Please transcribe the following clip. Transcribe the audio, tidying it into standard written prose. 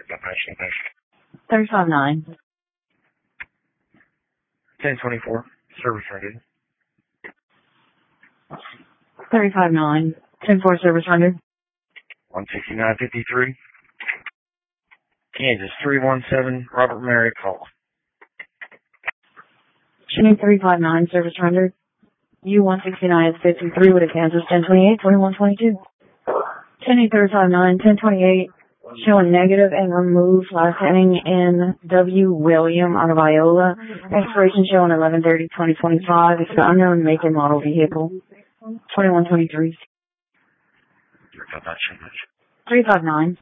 359. 1024. Service rendered. 359. 10-4 service rendered. 169.53. Kansas 317. Robert Mary call. Tuning 359 service rendered. U-169 is 53 with a Kansas 1028 2122. Tuning 359 1028. Showing negative and remove last inning in W. William out of Iola. Expiration showing 11/30/2025. It's an unknown make and model vehicle. 2123. 359.